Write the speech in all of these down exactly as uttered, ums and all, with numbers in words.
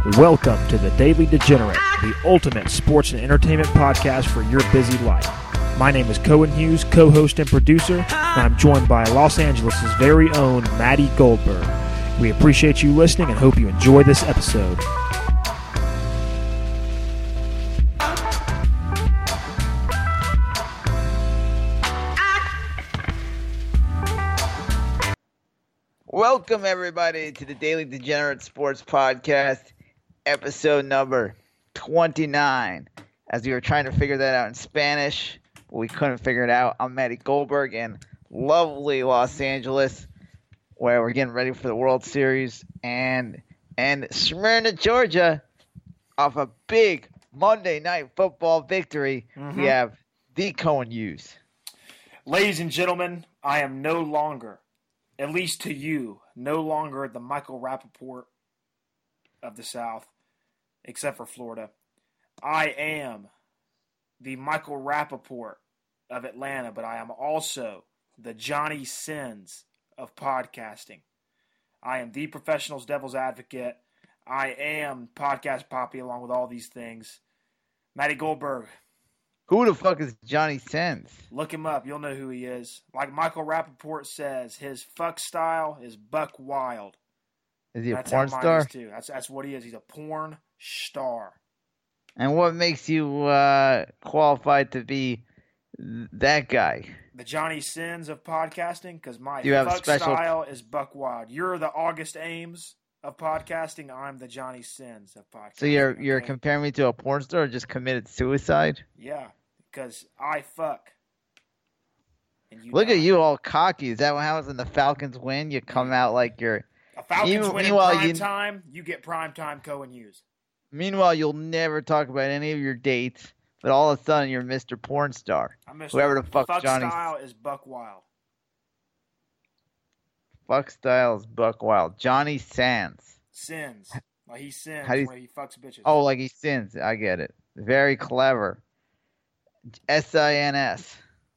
Welcome to the Daily Degenerate, the ultimate sports and entertainment podcast for your busy life. My name is Cohen Hughes, co-host and producer, and I'm joined by Los Angeles' very own Maddie Goldberg. We appreciate you listening and hope you enjoy this episode. Welcome, everybody, to the Daily Degenerate Sports Podcast, episode number twenty-nine. As we were trying to figure that out in Spanish, but we couldn't figure it out. I'm Maddie Goldberg in lovely Los Angeles, where we're getting ready for the World Series, and and Smyrna, Georgia, off a big Monday Night Football victory, mm-hmm. we have the Cohen Hughes. Ladies and gentlemen, I am no longer, at least to you, no longer the Michael Rappaport of the South, except for Florida. I am the Michael Rappaport of Atlanta, but I am also the Johnny Sins of podcasting. I am the professional's devil's advocate. I am Podcast Poppy along with all these things. Matty Goldberg. Who the fuck is Johnny Sins? Look him up. You'll know who he is. Like Michael Rappaport says, his fuck style is buck wild. Is he a that's porn how mine star? Is too. That's, that's what he is. He's a porn star. And what makes you uh, qualified to be that guy? The Johnny Sins of podcasting? Because my you fuck have special... style is buck wild. You're the August Ames of podcasting. I'm the Johnny Sins of podcasting. So you're okay? you're comparing me to a porn star who just committed suicide? Yeah, because I fuck. And you Look die. at you all cocky. Is that what happens when the Falcons win? You come out like you're... A Falcons Even, win in prime you... time, you get prime time Cohen Hughes. Meanwhile, you'll never talk about any of your dates, but all of a sudden you're Mister Porn Star. I'm Mister Whoever the fuck, fuck Johnny... style is buck wild. Fuck style is buck wild. Johnny Sands. Sins. Like he sins How do you... when he fucks bitches. Oh, like he sins. I get it. Very clever. S I N S.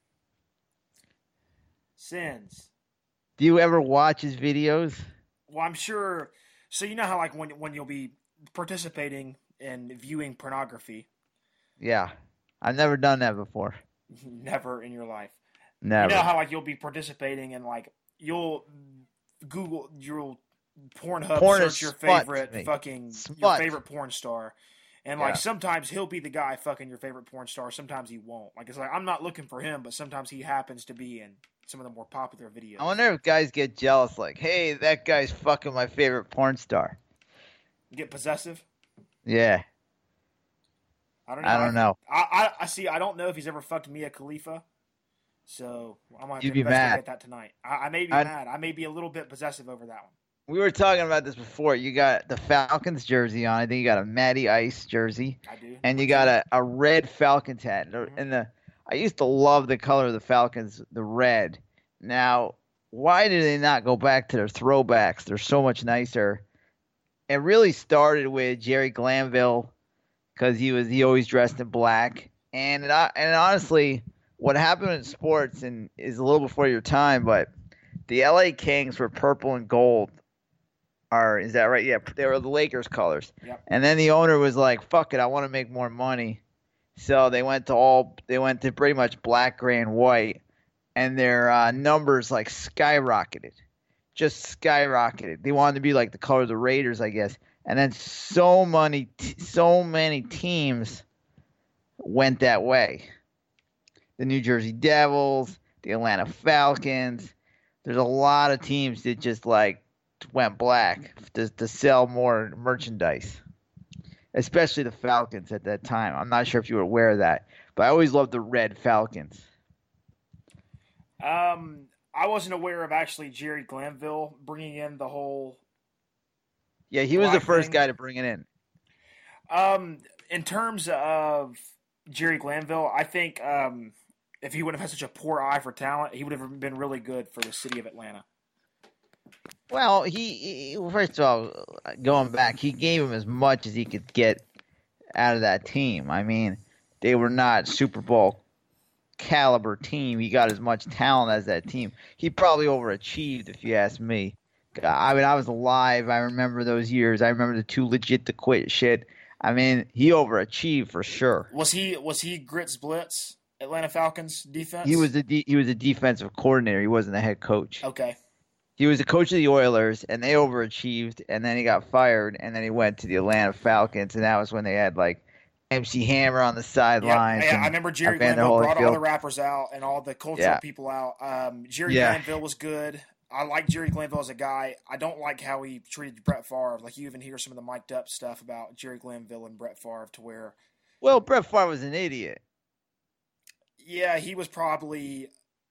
Sins. Do you ever watch his videos? Well, I'm sure. So you know how like when when you'll be participating in viewing pornography. Yeah, I've never done that before. Never in your life. Never. You know how like you'll be participating in like you'll Google you'll Pornhub Porn search your favorite me. fucking Smut. your favorite porn star. And, like, yeah. sometimes he'll be the guy fucking your favorite porn star. Sometimes he won't. Like, it's like, I'm not looking for him, but sometimes he happens to be in some of the more popular videos. I wonder if guys get jealous, like, hey, that guy's fucking my favorite porn star. Get possessive? Yeah. I don't know. I don't know. I, I, I see, I don't know if he's ever fucked Mia Khalifa. So, I'm going to You'd be investigate mad. that tonight. I, I may be I'd... mad. I may be a little bit possessive over that one. We were talking about this before. You got the Falcons jersey on. I think you got a Matty Ice jersey. I do. And you got a, a red Falcons hat. Mm-hmm. And the I used to love the color of the Falcons, the red. Now, why did they not go back to their throwbacks? They're so much nicer. It really started with Jerry Glanville because he was he always dressed in black. And it, and honestly, what happened in sports and is a little before your time, but the L A Kings were purple and gold. Are, is that right? Yeah, they were the Lakers colors. Yep. And then the owner was like, fuck it, I want to make more money. So they went to all they went to pretty much black, gray, and white. And their uh, numbers like skyrocketed. Just skyrocketed. They wanted to be like the color of the Raiders, I guess. And then so many t- so many teams went that way. The New Jersey Devils, the Atlanta Falcons. There's a lot of teams that just like went black to, to sell more merchandise, especially the Falcons at that time. I'm not sure if you were aware of that, but I always loved the red Falcons. Um, I wasn't aware of actually Jerry Glanville bringing in the whole. Yeah, he was the first thing. guy to bring it in. Um, in terms of Jerry Glanville, I think um, if he wouldn't have had such a poor eye for talent, he would have been really good for the city of Atlanta. Well, he, he first of all, going back, he gave him as much as he could get out of that team. I mean, they were not Super Bowl caliber team. He got as much talent as that team. He probably overachieved, if you ask me. I mean, I was alive. I remember those years. I remember the too legit to quit shit. I mean, he overachieved for sure. Was he was he Grits Blitz, Atlanta Falcons defense? He was a de- he was a defensive coordinator. He wasn't a head coach. Okay. He was the coach of the Oilers, and they overachieved, and then he got fired, and then he went to the Atlanta Falcons, and that was when they had like M C Hammer on the sidelines. Yeah, yeah I remember Jerry Evander Glanville brought Holyfield. all the rappers out and all the cultural Yeah. people out. Um, Jerry Yeah. Glanville was good. I like Jerry Glanville as a guy. I don't like how he treated Brett Favre. Like, you even hear some of the mic'd up stuff about Jerry Glanville and Brett Favre to where, Well, Brett Favre was an idiot. yeah, he was probably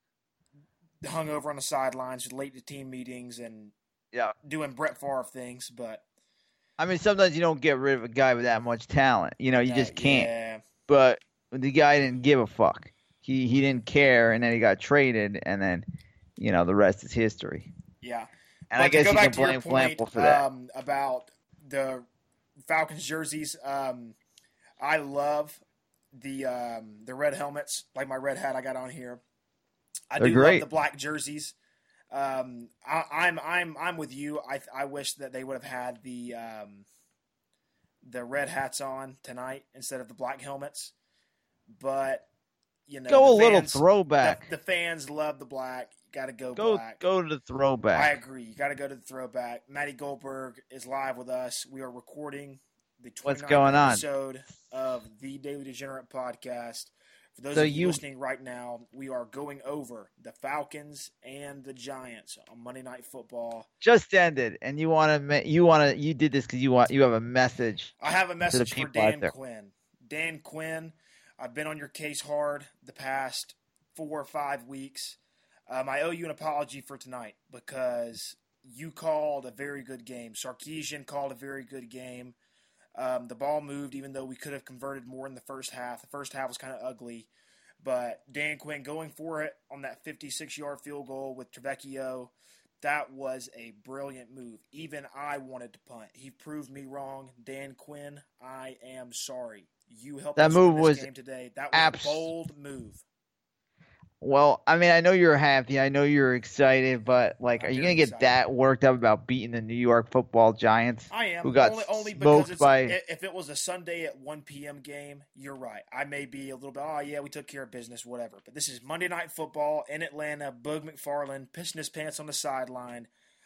hung over on the sidelines, late to team meetings, and Yeah. doing Brett Favre things. But I mean, sometimes you don't get rid of a guy with that much talent. You know, you uh, just can't. Yeah, But the guy didn't give a fuck. He he didn't care, and then he got traded, and then, you know, the rest is history. yeah. And But I guess to you go can back to your blame point, Flample for that. um, about the Falcons jerseys. Um, I love the um, the red helmets, like my red hat I got on here. I They're do great. love the black jerseys. Um, I, I'm I'm I'm with you. I I wish that they would have had the um, the red hats on tonight instead of the black helmets. But you know, Go a the little fans- throwback. The, the fans love the black. You got to go, Go black. go to the I throwback. agree. You got to go to the throwback. Matty Goldberg is live with us. We are recording the What's twenty-ninth going on? episode of the Daily Degenerate podcast. For those So of you, you- listening right now, we are going over the Falcons and the Giants on Monday Night Football. Just ended, and you want to you want to you did this because you want you have a message. I have a message for people out Dan there. Quinn. Dan Quinn, I've been on your case hard the past four or five weeks. Um, I owe you an apology for tonight because you called a very good game. Sarkisian called a very good game. Um, the ball moved, even though we could have converted more in the first half. The first half was kind of ugly. But Dan Quinn going for it on that fifty-six-yard field goal with Trevecchio, that was a brilliant move. Even I wanted to punt. He proved me wrong. Dan Quinn, I am sorry. You helped That us move win this was game today. That was abs- a bold move. Well, I mean, I know you're happy. I know you're excited, but like, I'm are you very gonna get excited. that worked up about beating the New York Football Giants? I am. Who got only, only smoked because it's, by- if it was a Sunday at one p.m. game, you're right. I may be a little bit, oh, yeah, we took care of business, whatever. But this is Monday Night Football in Atlanta. Boog McFarland pissing his pants on the sideline.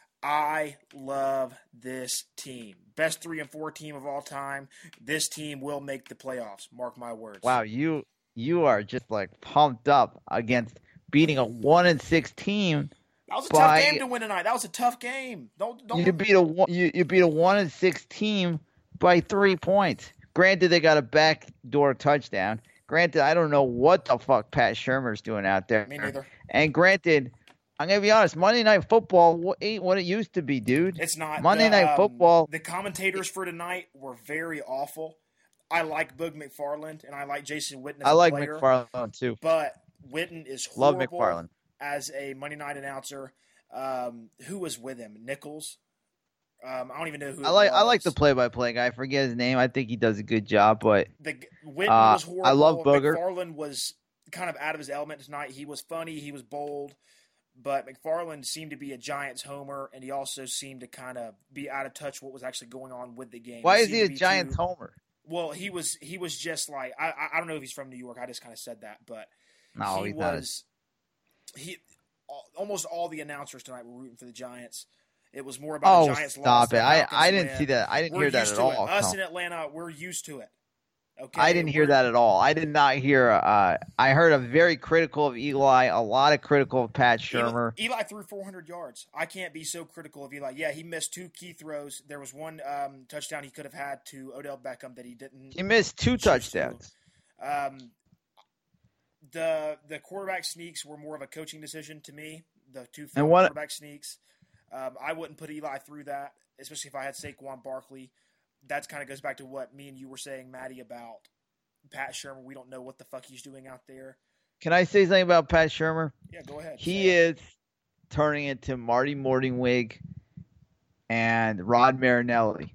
I love this team. Best three and four team of all time. This team will make the playoffs. Mark my words. Wow, you you are just like pumped up against beating a one and six team. That was a by- tough game to win tonight. That was a tough game. Don't don't You beat a one- you, you beat a one and six team by three points. Granted, they got a backdoor touchdown. Granted, I don't know what the fuck Pat Shermer's doing out there. me neither. And granted, I'm gonna be honest. Monday Night Football wa- ain't what it used to be, dude. It's not. Monday the, Night um, Football. The commentators for tonight were very awful. I like Boog McFarland and I like Jason Witten as I a like player, McFarland too. but Witten is Love horrible McFarland. as a Monday night announcer. Um, who was with him? Nichols. Um, I don't even know who. I it like I was. like the play-by-play guy. I forget his name. I think he does a good job, but The Witten Uh, was horrible. I love Booger. McFarland was kind of out of his element tonight. He was funny. He was bold. But McFarland seemed to be a Giants homer, and he also seemed to kind of be out of touch with what was actually going on with the game. why is seemed he to a be Giants too- homer? Well, he was he was just like I I- I don't know if he's from New York. I just kind of said that, but No, he he's not. was he al- almost all the announcers tonight were rooting for the Giants. It was more about Oh, the Giants loss. stop it! the I, Falcons I didn't win. see that. I didn't We're hear that used at to all. it. Us no. in Atlanta, we're used to it. Okay, I didn't hear We're- that at all. I did not hear. Uh, I heard a very critical of Eli, a lot of critical of Pat Shermer. Eli, Eli threw four hundred yards. I can't be so critical of Eli. Yeah, he missed two key throws. There was one um, touchdown he could have had to Odell Beckham that he didn't. He missed two Choose to. touchdowns. Um, the the quarterback sneaks were more of a coaching decision to me. The two field what- quarterback sneaks. Um, I wouldn't put Eli through that, especially if I had Saquon Barkley. That kind of goes back to what me and you were saying, Maddie, about Pat Shermer. We don't know what the fuck he's doing out there. Can I say something about Pat Shermer? Yeah, go ahead. He Say it. is turning into Marty Morningwig and Rod Marinelli.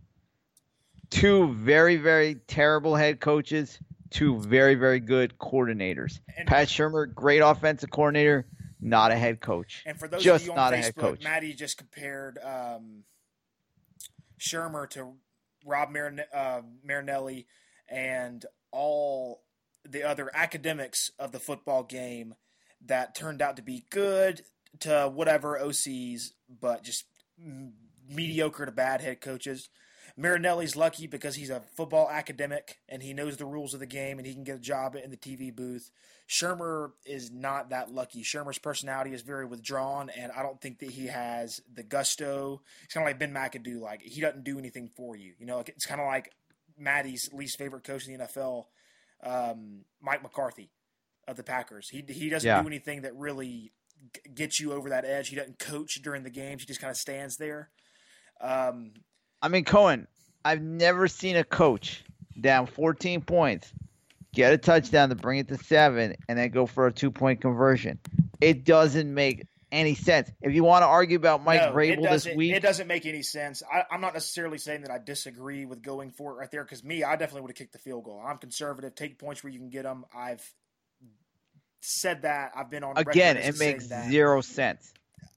Two very, very terrible head coaches, two very, very good coordinators. And- Pat Shermer, great offensive coordinator. not a head coach. And for those just of you on not a head Facebook, coach. Maddie just compared um, Shurmur to Rob Marin- uh, Marinelli and all the other academics of the football game that turned out to be good to whatever O Cs, but just mediocre to bad head coaches. Marinelli's lucky because he's a football academic and he knows the rules of the game and he can get a job in the T V booth. Shurmur is not that lucky. Shurmur's personality is very withdrawn, and I don't think that he has the gusto. It's kind of like Ben McAdoo. Like, he doesn't do anything for you. You know, it's kind of like Maddie's least favorite coach in the N F L, um, Mike McCarthy of the Packers. He he doesn't Yeah. do anything that really g- gets you over that edge. He doesn't coach during the games. He just kind of stands there. Um, I mean, Cohen, I've never seen a coach down fourteen points, get a touchdown to bring it to seven, and then go for a two-point conversion. It doesn't make any sense. If you want to argue about Mike no, Vrabel it this doesn't- week, It doesn't make any sense. I, I'm not necessarily saying that I disagree with going for it right there, because me, I definitely would have kicked the field goal. I'm conservative. Take points where you can get them. I've said that. I've been on again, record as it makes saying that. zero sense.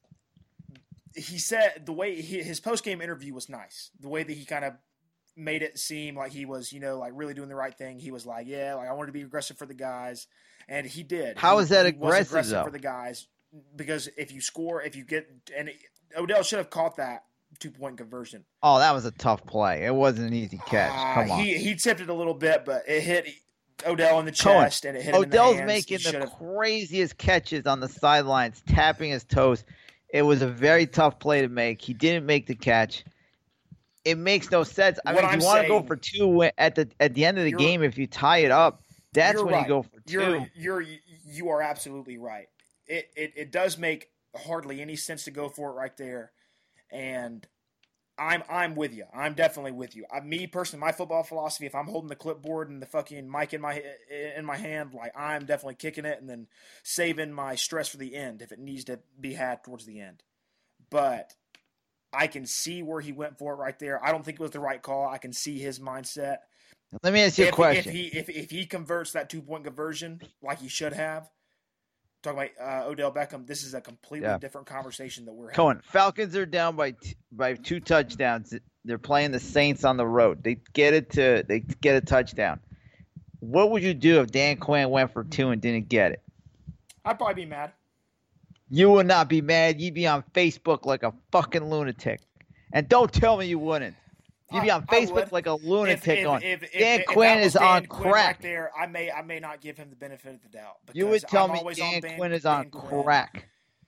He said the way he, his post-game interview was nice. The way that he kind of made it seem like he was, you know, like really doing the right thing. He was like, yeah, like I wanted to be aggressive for the guys. And he did. How he, is that he was aggressive, aggressive though? for the guys? Because if you score, if you get – and Odell should have caught that two-point conversion. Oh, that was a tough play. It wasn't an easy catch. Uh, Come on. He, he tipped it a little bit, but it hit Odell in the Cohen, chest and it hit him Odell's in the hands. making He the should've- craziest catches on the sidelines, tapping his toes. It was a very tough play to make. He didn't make the catch. It makes no sense. I What mean, if I'm you want to go saying- for two at the at the end of the You're- game, if you tie it up, that's You're when right. you go for two. You're you're you are absolutely right. It, it it does make hardly any sense to go for it right there, and I'm I'm with you. I'm definitely with you. I, me personally, my football philosophy: if I'm holding the clipboard and the fucking mic in my in my hand, like I'm definitely kicking it and then saving my stress for the end if it needs to be had towards the end. But I can see where he went for it right there. I don't think it was the right call. I can see his mindset. Let me ask you a If, question. if he if, if he converts that two point conversion like he should have, talking about uh, Odell Beckham, this is a completely Yeah. different conversation that we're having. Cohen, Falcons are down by t- by two touchdowns. They're playing the Saints on the road. They get it to they get a touchdown. What would you do if Dan Quinn went for two and didn't get it? I'd probably be mad. You would not be mad. You'd be on Facebook like a fucking lunatic. And don't tell me you wouldn't. You'd be I- on I Facebook would. like a If, lunatic if, on. if, if, Dan if, Quinn if that is was Dan on Quinn crack. Right there, I may I may not give him the benefit of the doubt. You would because tell I'm me always Dan on Dan, Quinn is on Dan Quinn. crack.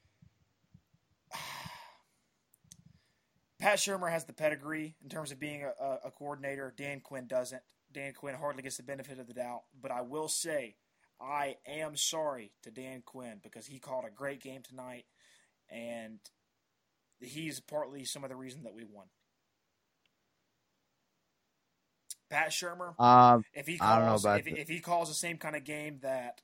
Pat Shurmur has the pedigree in terms of being a, a, a coordinator. Dan Quinn doesn't. Dan Quinn hardly gets the benefit of the doubt. But I will say, I am sorry to Dan Quinn because he called a great game tonight, and he's partly some of the reason that we won. Pat Shurmur, Um, if he I don't know calls, about if, that. if he calls the same kind of game that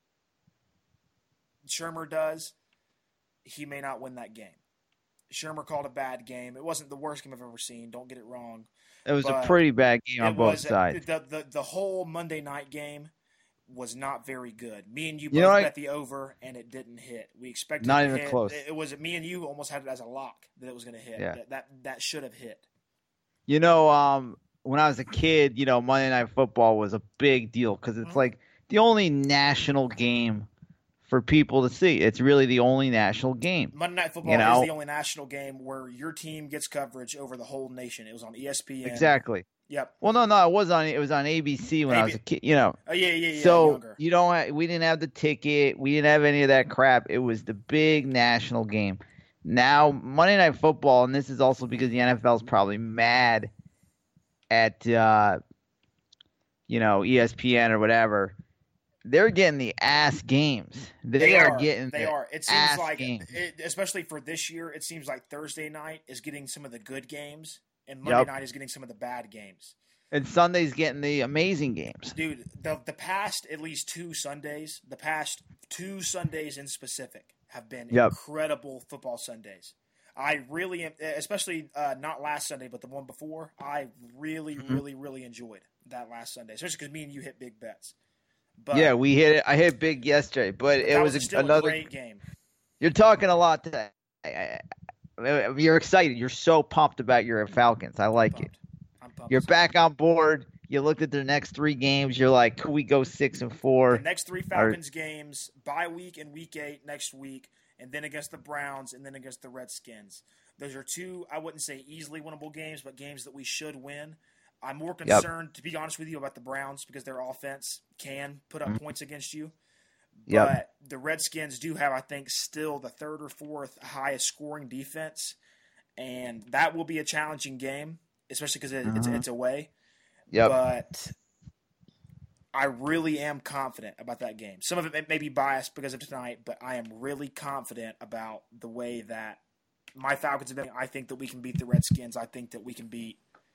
Shurmur does, he may not win that game. Shurmur called a bad game. It wasn't the worst game I've ever seen. Don't get it wrong. it was a but pretty bad game on It both was sides. the, the the whole Monday night game was not very good. Me and you, You both know what? bet the over, and it didn't hit. We expected Not it to even hit. close. It, it was me and you almost had it as a lock that it was going to hit. Yeah. That, that that should have hit. You know, um, when I was a kid, you know, Monday Night Football was a big deal because it's Mhm. like the only national game for people to see. It's really the only national game. Monday Night Football You know? is the only national game where your team gets coverage over the whole nation. It was on E S P N. Exactly. Yep. Well, no, no, it was on. It was on A B C when I was a kid. You know, Oh yeah, yeah, yeah. so younger. you don't. ha- We didn't have the ticket. We didn't have any of that crap. It was the big national game. Now Monday Night Football, and this is also because the N F L is probably mad at uh, you know E S P N or whatever. They're getting the ass games. They, They are, are getting. They the are. It ass seems like, games. it, especially for this year, it seems like Thursday night is getting some of the good games, and Monday Yep. night is getting some of the bad games. And Sunday's getting the amazing games. Dude, the the past at least two Sundays, the past two Sundays in specific, have been Yep. incredible football Sundays. I really, am, especially uh, not last Sunday, but the one before, I really, Mhm. really, really enjoyed that last Sunday, especially because me and you hit big bets. But Yeah, we hit it. I hit big yesterday, but it that was, was a, still another. a great game. You're talking a lot today. You're excited. You're so pumped about your Falcons. I like I'm it. I'm pumped. You're back on board. You looked at their next three games. You're like, could we go six and four? The next three Falcons or, games, bye week and week eight next week, and then against the Browns, and then against the Redskins. Those are two, I wouldn't say easily winnable games, but games that we should win. I'm more concerned, yep. to be honest with you, about the Browns because their offense can put up mm-hmm. points against you. But yep. the Redskins do have, I think, still the third or fourth highest scoring defense, and that will be a challenging game, especially because it, mm-hmm. it's, it's away. Yep. But I really am confident about that game. Some of it may be biased because of tonight, but I am really confident about the way that my Falcons have been. I think that we can beat the Redskins. I think that we can beat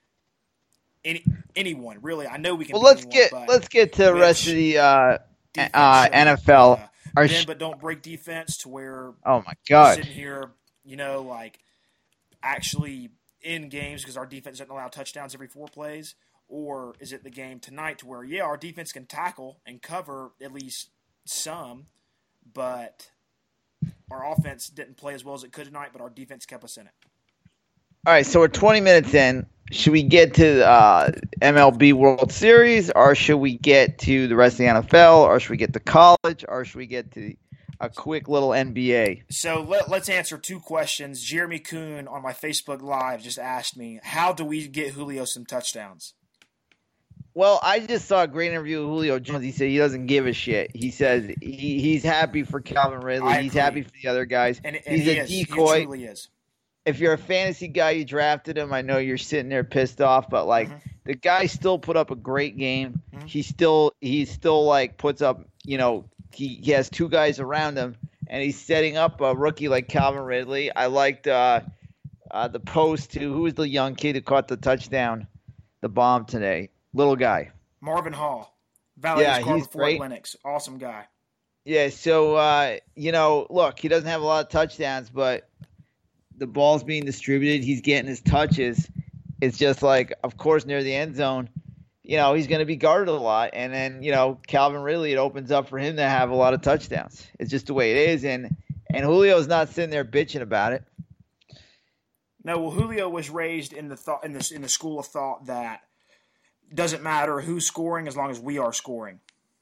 any anyone, really. I know we can well, beat let's anyone. Get, but let's get to the rest of the uh, uh, N F L. Uh, Our bend, but don't break defense to where oh my God. We're sitting here, you know, like actually in games because our defense doesn't allow touchdowns every four plays. Or is it the game tonight to where, yeah, our defense can tackle and cover at least some, but our offense didn't play as well as it could tonight, but our defense kept us in it. All right, so we're twenty minutes in. Should we get to uh, M L B World Series, or should we get to the rest of the N F L, or should we get to college, or should we get to a quick little N B A? So let, let's answer two questions. Jeremy Kuhn on my Facebook Live just asked me, how do we get Julio some touchdowns? Well, I just saw a great interview with Julio Jones. He said he doesn't give a shit. He says he, he's happy for Calvin Ridley. He's happy for the other guys. And, and he's he a is. decoy. He truly is. If you're a fantasy guy, you drafted him. I know you're sitting there pissed off, but like mm-hmm. the guy still put up a great game. Mm-hmm. He still he still like puts up. You know, he, he has two guys around him, and he's setting up a rookie like Calvin Ridley. I liked uh, uh, the post to who was the young kid who caught the touchdown, the bomb today, little guy. Marvin Hall, Valley yeah, he's great. Lennox, awesome guy. Yeah, so uh, you know, look, he doesn't have a lot of touchdowns, but the ball's being distributed. He's getting his touches. It's just like, of course, near the end zone, you know, he's going to be guarded a lot, and then you know, Calvin Ridley, it opens up for him to have a lot of touchdowns. It's just the way it is, and and Julio's not sitting there bitching about it. No, well, Julio was raised in the thought in the in the school of thought that. Doesn't matter who's scoring as long as we are scoring.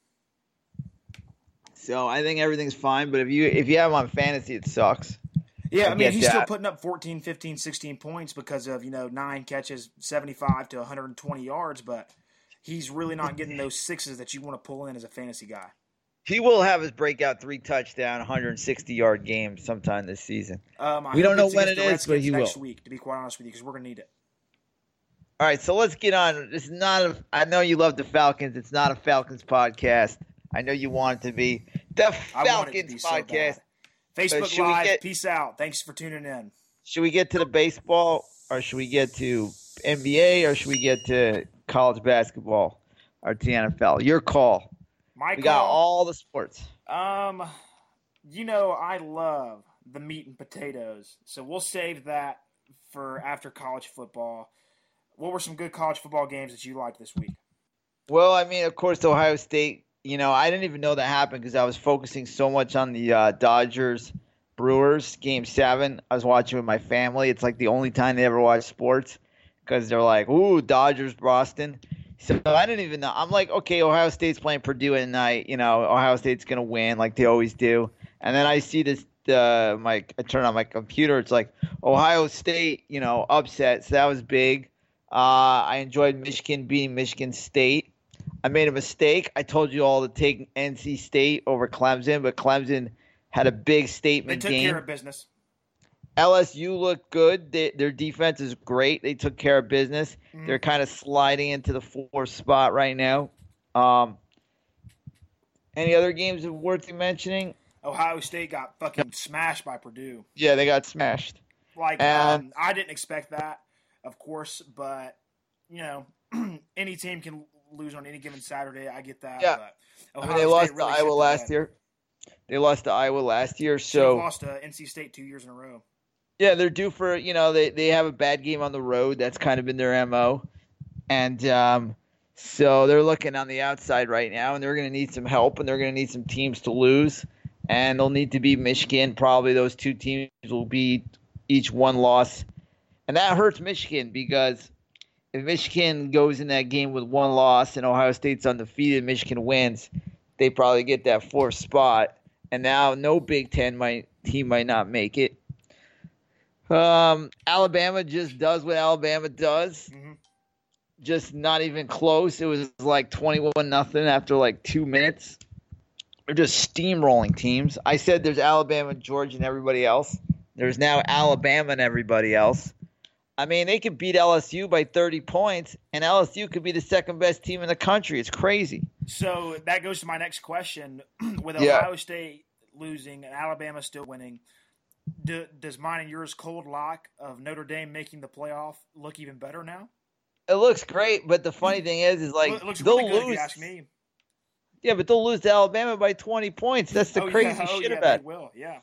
So I think everything's fine, but if you if you have him on fantasy, it sucks. Yeah, I, I mean, he's that. still putting up fourteen, fifteen, sixteen points because of, you know, nine catches, seventy-five to one hundred twenty yards, but he's really not getting those sixes that you want to pull in as a fantasy guy. He will have his breakout three touchdown, one hundred sixty-yard game sometime this season. Um, we don't know when it is, but he will. Next week, to be quite honest with you, because we're going to need it. All right, so let's get on. It's not a, I know you love the Falcons. It's not a Falcons podcast. I know you want it to be the Falcons be podcast. So Facebook Live, get, peace out. Thanks for tuning in. Should we get to the baseball, or should we get to N B A, or should we get to college basketball, or to the N F L? Your call. My we call. got all the sports. Um, you know, I love the meat and potatoes, so we'll save that for after college football. What were some good college football games that you liked this week? Well, I mean, of course, Ohio State. You know, I didn't even know that happened because I was focusing so much on the uh, Dodgers Brewers game seven. I was watching with my family. It's like the only time they ever watch sports because they're like, "Ooh, Dodgers, Boston." So I didn't even know. I'm like, okay, Ohio State's playing Purdue at night. You know, Ohio State's gonna win like they always do. And then I see this. Uh, my I turn on my computer. It's like Ohio State. You know, upset. So that was big. Uh, I enjoyed Michigan beating Michigan State. I made a mistake. I told you all to take N C State over Clemson, but Clemson had a big statement game. They took game. care of business. L S U looked good. They, their defense is great. They took care of business. Mm-hmm. They're kind of sliding into the fourth spot right now. Um, any other games worth mentioning? Ohio State got fucking smashed by Purdue. Yeah, they got smashed. Like, and, um, I didn't expect that. Of course, but, you know, any team can lose on any given Saturday. I get that. Yeah. But I mean, they lost really to Iowa last year. They lost to Iowa last year. So they lost to N C State two years in a row. Yeah, they're due for, you know, they, they have a bad game on the road. That's kind of been their M O. And um, so they're looking on the outside right now, and they're going to need some help, and they're going to need some teams to lose. and they'll need to beat Michigan. Probably those two teams will be each one loss, and that hurts Michigan because if Michigan goes in that game with one loss and Ohio State's undefeated, Michigan wins, they probably get that fourth spot, and now no Big Ten might team might not make it. Um, Alabama just does what Alabama does. Mm-hmm. Just not even close. It was like twenty-one nothing after like two minutes. They're just steamrolling teams. I said there's Alabama, Georgia, and everybody else. There's now Alabama and everybody else. I mean, they could beat L S U by thirty points, and L S U could be the second best team in the country. It's crazy. So that goes to my next question. With Yeah. Ohio State losing and Alabama still winning, do, does mine and yours cold lock of Notre Dame making the playoff look even better now? It looks great, but the funny thing is, is like It looks they'll really good if lose. you ask me. Yeah, but they'll lose to Alabama by twenty points. That's the oh, crazy yeah. oh, shit yeah, about they it. will. Yeah.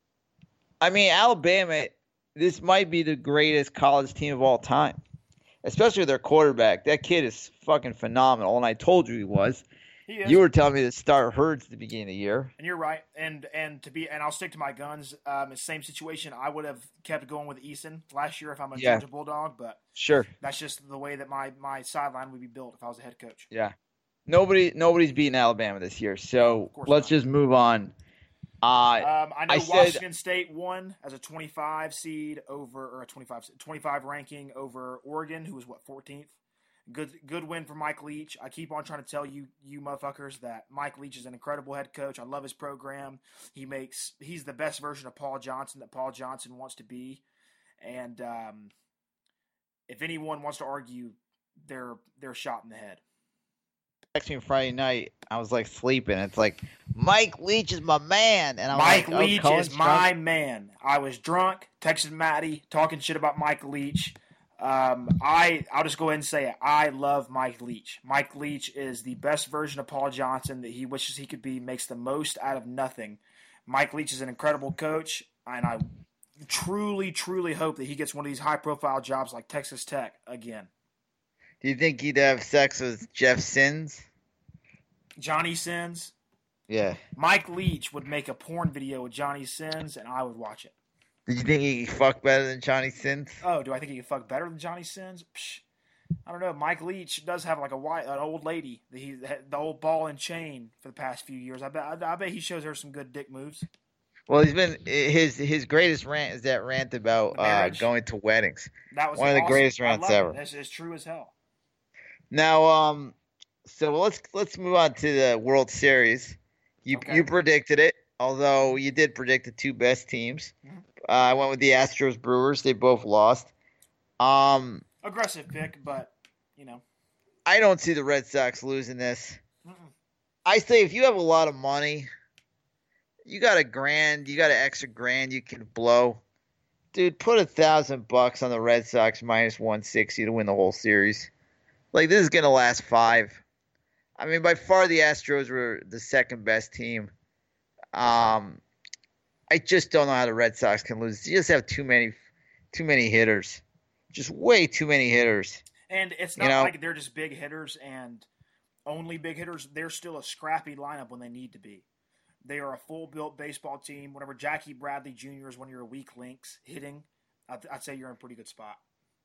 I mean, Alabama, this might be the greatest college team of all time, especially with their quarterback. That kid is fucking phenomenal, and I told you he was. He is. You were telling me to start Hurts at the beginning of the year. And you're right. And and to be and I'll stick to my guns. Um, the same situation. I would have kept going with Eason last year if I'm a Yeah. Georgia Bulldog, but Sure. that's just the way that my, my sideline would be built if I was a head coach. Yeah. Nobody, nobody's beating Alabama this year, so Of course let's not. just move on. Uh, Um, I know I said- Washington State won as a twenty-five seed over or a twenty-five twenty-five ranking over Oregon, who was what fourteenth. Good good win for Mike Leach. I keep on trying to tell you you motherfuckers that Mike Leach is an incredible head coach. I love his program. He makes he's the best version of Paul Johnson that Paul Johnson wants to be. And um, if anyone wants to argue, they're they're shot in the head. Text me Friday night. I was like sleeping. It's like Mike Leach is my man, and I'm Mike like, oh, Leach Cohen's is drunk? my man. I was drunk, texted Maddie, talking shit about Mike Leach. Um, I I'll just go ahead and say it. I love Mike Leach. Mike Leach is the best version of Paul Johnson that he wishes he could be. Makes the most out of nothing. Mike Leach is an incredible coach, and I truly, truly hope that he gets one of these high-profile jobs like Texas Tech again. Do you think he'd have sex with Jeff Sins? Johnny Sins. Yeah. Mike Leach would make a porn video with Johnny Sins, and I would watch it. Did you think he could fuck better than Johnny Sins? Oh, do I think he could fuck better than Johnny Sins? Psh, I don't know. Mike Leach does have like a white, an old lady. That he the old ball and chain for the past few years. I bet. I, I bet he shows her some good dick moves. Well, he's been his his greatest rant is that rant about The uh, marriage. going to weddings. That was One of the awesome. greatest I rants love it. ever. That's it's true as hell. Now, um, so let's let's move on to the World Series. You Okay. you predicted it, although you did predict the two best teams. Mhm. Uh, I went with the Astros Brewers. They both lost. Um, Aggressive pick, but you know. I don't see the Red Sox losing this. Mm-mm. I say if you have a lot of money, you got a grand, you got an extra grand you can blow. Dude, put a thousand bucks on the Red Sox minus one sixty to win the whole series. Like, this is going to last five. I mean, by far the Astros were the second best team. Um, I just don't know how the Red Sox can lose. You just have too many, too many hitters. Just way too many hitters. And it's You not know- like they're just big hitters and only big hitters. They're still a scrappy lineup when they need to be. They are a full-built baseball team. Whenever Jackie Bradley Junior is one of your weak links hitting, I'd, I'd say you're in a pretty good spot.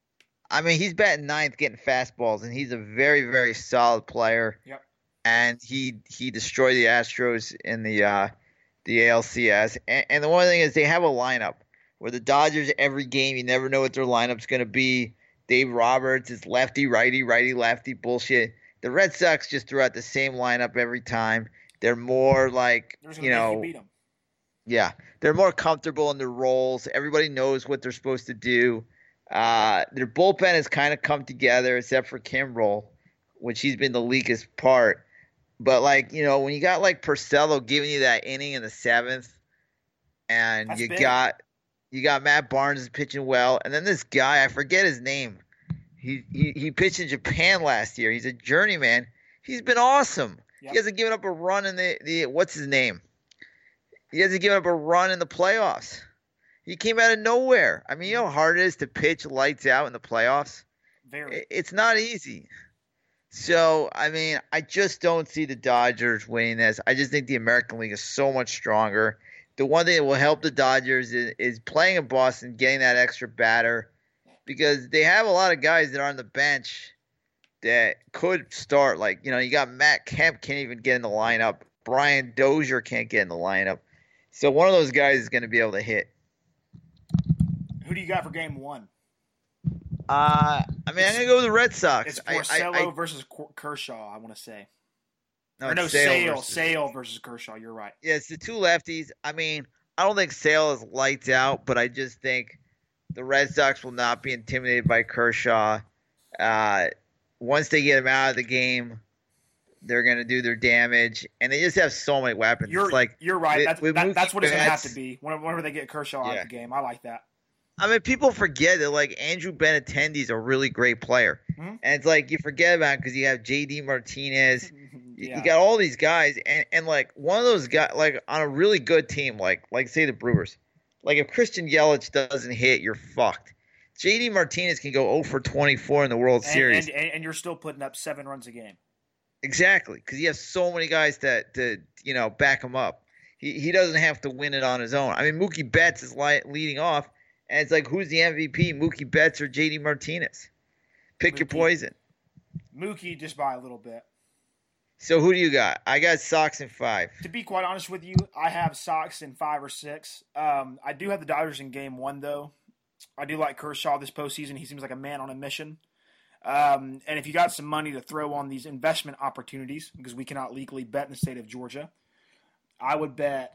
I mean, he's batting ninth, getting fastballs, and he's a very, very solid player. Yep. And he he destroyed the Astros in the uh, the A L C S. And, and the one thing is, they have a lineup where the Dodgers every game you never know what their lineup's going to be. Dave Roberts is lefty, righty, righty, lefty bullshit. The Red Sox just throw out the same lineup every time. They're more like They're just gonna you make know. you beat them. Yeah, they're more comfortable in their roles. Everybody knows what they're supposed to do. Uh, their bullpen has kind of come together, except for Kimbrel, which he's been the weakest part. But like you know, when you got like Purcello giving you that inning in the seventh, and That's you big. got you got Matt Barnes is pitching well, and then this guy I forget his name. He he he pitched in Japan last year. He's a journeyman. He's been awesome. Yep. He hasn't given up a run in the, the what's his name? He hasn't given up a run in the playoffs. He came out of nowhere. I mean, you know how hard it is to pitch lights out in the playoffs? Very. I- It's not easy. So, I mean, I just don't see the Dodgers winning this. I just think the American League is so much stronger. The one thing that will help the Dodgers is, is playing in Boston, getting that extra batter, because they have a lot of guys that are on the bench that could start. Like, you know, you got Matt Kemp can't even get in the lineup. Brian Dozier can't get in the lineup. So one of those guys is going to be able to hit. Who do you got for game one? Uh, I mean, it's, I'm going to go with the Red Sox. It's Porcello I, I, I, versus Kershaw, I want to say. No, or no, Sale, Sale, versus, Sale versus Kershaw. You're right. Yeah, it's the two lefties. I mean, I don't think Sale is lights out, but I just think the Red Sox will not be intimidated by Kershaw. Uh, once they get him out of the game, they're going to do their damage, and they just have so many weapons. You're it's like you're right. That's, that, that's what it's going to have to be Betts, whenever they get Kershaw out yeah. of the game. I like that. I mean, people forget that, like, Andrew Benintendi is a really great player. Mm-hmm. And it's like you forget about it because you have J D Martinez. yeah. You got all these guys. And, and, like, one of those guys, like, on a really good team, like, like say, the Brewers, like, if Christian Yelich doesn't hit, you're fucked. J D Martinez can go oh for twenty-four in the World and, Series. And, and you're still putting up seven runs a game. Exactly, because you have so many guys that, to, you know, back him up. He, he doesn't have to win it on his own. I mean, Mookie Betts is li- leading off. And it's like, who's the M V P, Mookie Betts or J D Martinez? Pick Mookie. your poison. Mookie just by a little bit. So who do you got? I got Sox in five. To be quite honest with you, I have Sox in five or six. Um, I do have the Dodgers in game one, though. I do like Kershaw this postseason. He seems like a man on a mission. Um, and if you got some money to throw on these investment opportunities, because we cannot legally bet in the state of Georgia, I would bet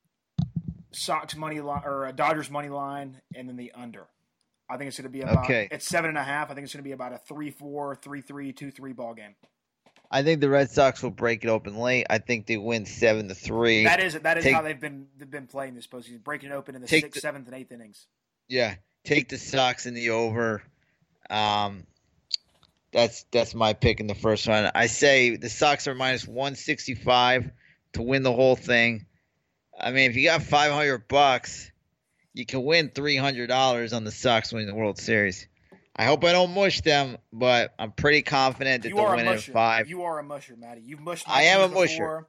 Sox money line or a Dodgers money line, and then the under. I think it's going to be about okay. It's seven and a half. I think it's going to be about a three four, three three, two three ball game. I think the Red Sox will break it open late. I think they win seven to three. That is that is take, how they've been they've been playing this postseason, breaking it open in the sixth, the, seventh, and eighth innings. Yeah, take the Sox in the over. Um, that's that's my pick in the first one. I say the Sox are minus one sixty five to win the whole thing. I mean, if you got five hundred bucks, you can win three hundred dollars on the Sox winning the World Series. I hope I don't mush them, but I'm pretty confident that you they'll win it in five. You are a musher, Matty. You've mushed. I am a before, musher.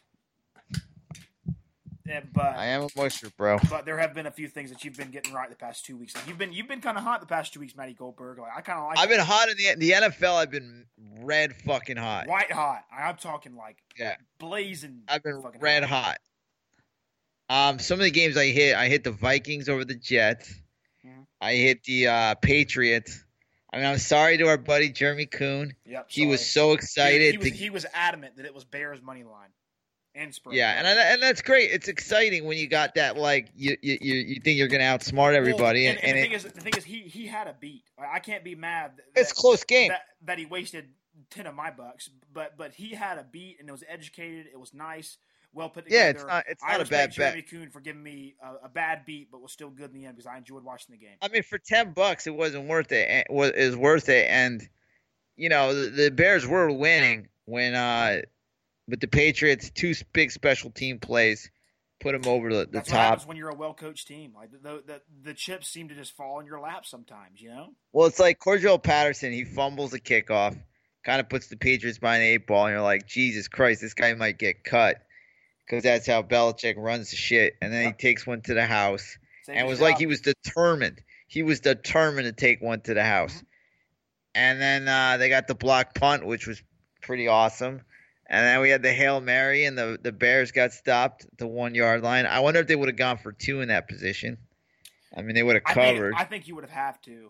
Yeah, but I am a musher, bro. But there have been a few things that you've been getting right the past two weeks. Like you've been you've been kind of hot the past two weeks, Matty Goldberg. Like I kind of like. I've it. been hot in the the N F L. I've been red fucking hot. White hot. I'm talking like yeah, blazing. I've been fucking red hot. hot. Um, some of the games I hit, I hit the Vikings over the Jets. Mm-hmm. I hit the uh, Patriots. I mean, I'm sorry to our buddy Jeremy Kuhn. Yep, he was so excited. He, he, was, to... he was adamant that it was Bears money line. And spread. Yeah, and and that's great. It's exciting when you got that. Like you you you think you're gonna outsmart everybody. Well, and, and, and, and the it, thing is, the thing is, he he had a beat. I can't be mad. That, it's a close game. That, that he wasted ten of my bucks, but but he had a beat and it was educated. It was nice. Well put together. Yeah, it's not. It's not I a bad Jeremy bet. Kuhn for giving me a, a bad beat, but was still good in the end because I enjoyed watching the game. I mean, for ten bucks, it wasn't worth it. It was is worth it, and you know the, the Bears were winning when, uh, with the Patriots, two big special team plays put them over the, the That's top. What happens when you're a well coached team. Like the, the the chips seem to just fall in your lap sometimes. You know. Well, it's like Cordell Patterson. He fumbles a kickoff, kind of puts the Patriots behind the eight ball, and you're like, Jesus Christ, this guy might get cut. Because that's how Belichick runs the shit. And then he takes one to the house. Same and it was job. Like he was determined. He was determined to take one to the house. Mm-hmm. And then uh, they got the block punt, which was pretty awesome. And then we had the Hail Mary, and the, the Bears got stopped at the one-yard line. I wonder if they would have gone for two in that position. I mean, they would have covered. I think, I think you would have have to.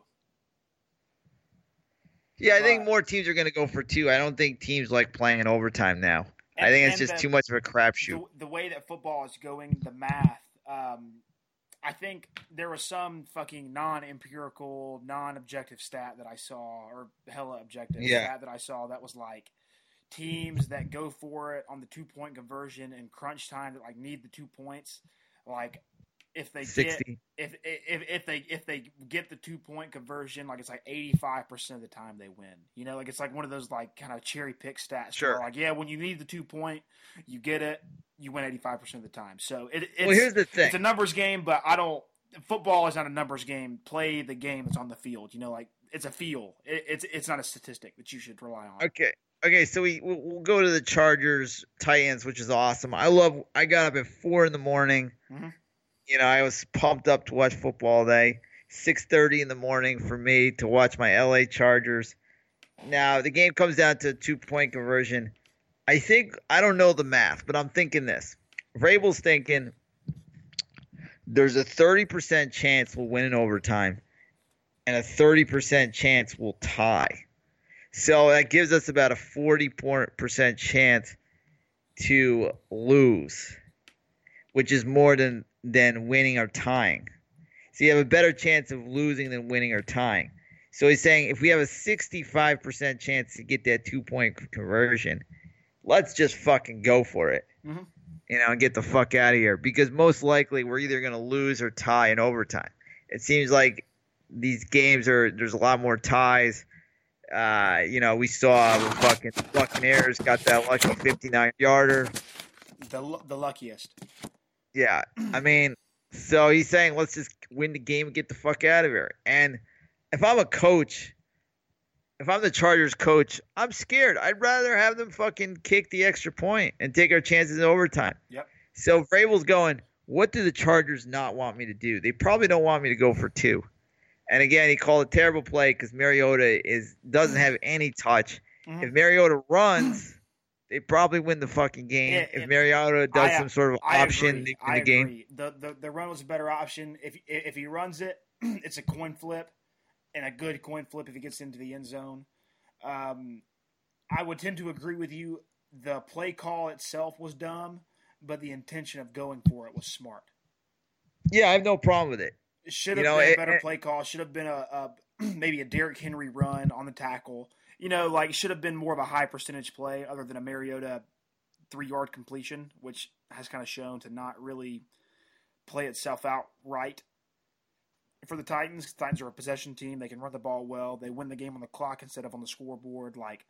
Yeah, I but, think more teams are going to go for two. I don't think teams like playing in overtime now. And, I think it's just the, too much of a crapshoot. The, the way that football is going, the math, um, I think there was some fucking non-empirical, non-objective stat that I saw, or hella objective yeah. stat that I saw that was like teams that go for it on the two-point conversion in crunch time that like need the two points, like if they sixty. get if if if they if they get the two point conversion, like it's like eighty-five percent of the time they win. You know, like it's like one of those like kind of cherry pick stats. Sure. Where like yeah, when you need the two point, you get it, you win eighty-five percent of the time. So it it's, well, here's the thing. It's a numbers game, but I don't football is not a numbers game. Play the game that's on the field. You know, like it's a feel. It, it's it's not a statistic that you should rely on. Okay. Okay, so we we'll, we'll go to the Chargers Titans, which is awesome. I love. I got up at four in the morning. Mm-hmm. You know, I was pumped up to watch football all day. Six thirty in the morning for me to watch my L A Chargers. Now the game comes down to a two point conversion. I think I don't know the math, but I'm thinking this. Vrabel's thinking there's a thirty percent chance we'll win in overtime, and a thirty percent chance we'll tie. So that gives us about a forty percent chance to lose, which is more than, than winning or tying. So you have a better chance of losing than winning or tying. So he's saying if we have a sixty-five percent chance to get that two-point conversion, let's just fucking go for it. Mm-hmm. You know, and get the fuck out of here. Because most likely we're either going to lose or tie in overtime. It seems like these games are – there's a lot more ties. Uh, you know, we saw the fucking Buccaneers got that lucky fifty-nine yarder. The the luckiest. Yeah, I mean, so he's saying let's just win the game and get the fuck out of here. And if I'm a coach, if I'm the Chargers coach, I'm scared. I'd rather have them fucking kick the extra point and take our chances in overtime. Yep. So Vrabel's going, what do the Chargers not want me to do? They probably don't want me to go for two. And again, he called a terrible play because Mariota is doesn't have any touch. Mm-hmm. If Mariota runs, they probably win the fucking game. Yeah, if Mariota does I, some sort of option in the game, agree. The, the the run was a better option. If if he runs it, it's a coin flip, and a good coin flip if he gets into the end zone. Um, I would tend to agree with you. The play call itself was dumb, but the intention of going for it was smart. Yeah, I have no problem with it. It should have you know, been a better it, play call. Should have been a, a maybe a Derrick Henry run on the tackle. You know, like should have been more of a high percentage play other than a Mariota three yard completion, which has kind of shown to not really play itself out right. For the Titans, the Titans are a possession team. They can run the ball well. They win the game on the clock instead of on the scoreboard. Like,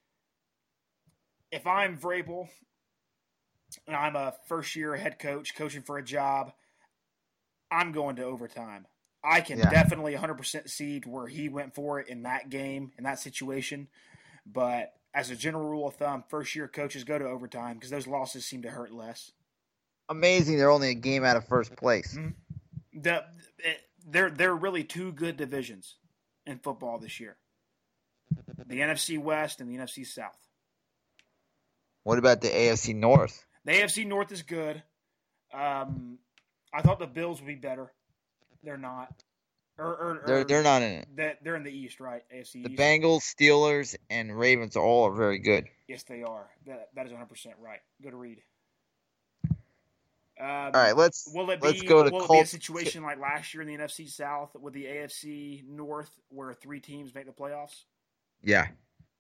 if I'm Vrabel and I'm a first year head coach coaching for a job, I'm going to overtime. I can yeah. definitely one hundred percent see where he went for it in that game, in that situation. But as a general rule of thumb, first-year coaches go to overtime because those losses seem to hurt less. Amazing they're only a game out of first place. Mm-hmm. The, it, they're, they're really two good divisions in football this year. The N F C West and the N F C South. What about the A F C North? The A F C North is good. Um... I thought the Bills would be better. They're not. Or, or, they're or, they're not in it. They're in the East, right? A F C the East. Bengals, Steelers, and Ravens are all very good. Yes, they are. That that is one hundred percent right. Good read. Um, all right, let's will it let's be, go to will Colts. It be a situation like last year in the N F C South with the A F C North where three teams make the playoffs? Yeah.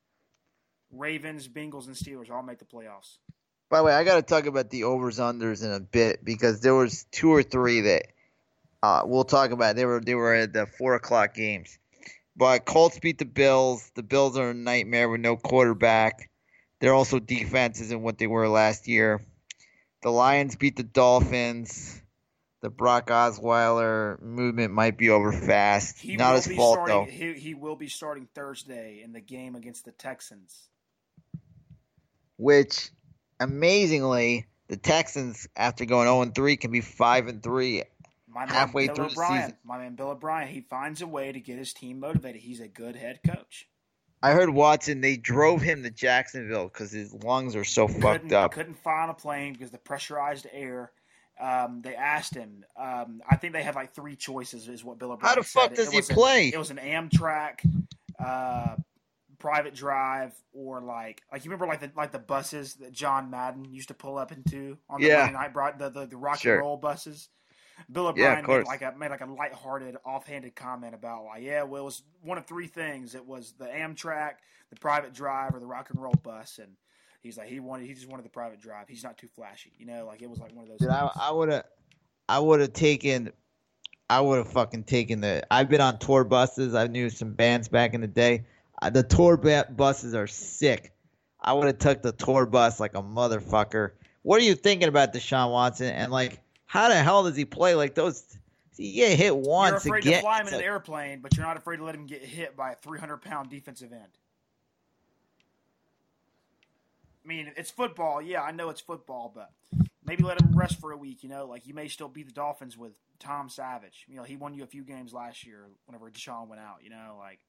Ravens, Bengals, and Steelers all make the playoffs. By the way, I got to talk about the overs unders in a bit because there was two or three that uh, we'll talk about. They were they were at the four o'clock games, but Colts beat the Bills. The Bills are a nightmare with no quarterback. They're also defense isn't what they were last year. The Lions beat the Dolphins. The Brock Osweiler movement might be over fast. He Not his fault starting, though. He, he will be starting Thursday in the game against the Texans, which. Amazingly, the Texans, after going oh and three, can be five and three halfway through the season. My man Bill O'Brien, he finds a way to get his team motivated. He's a good head coach. I heard Watson, they drove him to Jacksonville because his lungs are so couldn't, fucked up. Couldn't fly on a plane because the pressurized air. Um, they asked him. Um, I think they had like three choices is what Bill O'Brien said. How the fuck does it he a, play? It was an Amtrak uh, private drive, or like like you remember like the like the buses that John Madden used to pull up into on the yeah. Monday night brought the, the the rock sure. and roll buses. Bill O'Brien yeah, made like a made like a lighthearted, offhanded comment about like, yeah, well, it was one of three things. It was the Amtrak, the private drive, or the rock and roll bus, and he's like he wanted he just wanted the private drive. He's not too flashy, you know, like it was like one of those. Dude, things. I would have, I would have taken. I would have fucking taken the. I've been on tour buses. I knew some bands back in the day. The tour buses are sick. I would have took the tour bus like a motherfucker. What are you thinking about Deshaun Watson? And, like, how the hell does he play? Like, those You get hit once. You're afraid again, to fly him in like, an airplane, but you're not afraid to let him get hit by a three hundred pound defensive end. I mean, it's football. Yeah, I know it's football, but maybe let him rest for a week, you know? Like, you may still beat the Dolphins with Tom Savage. You know, he won you a few games last year whenever Deshaun went out, you know? Like,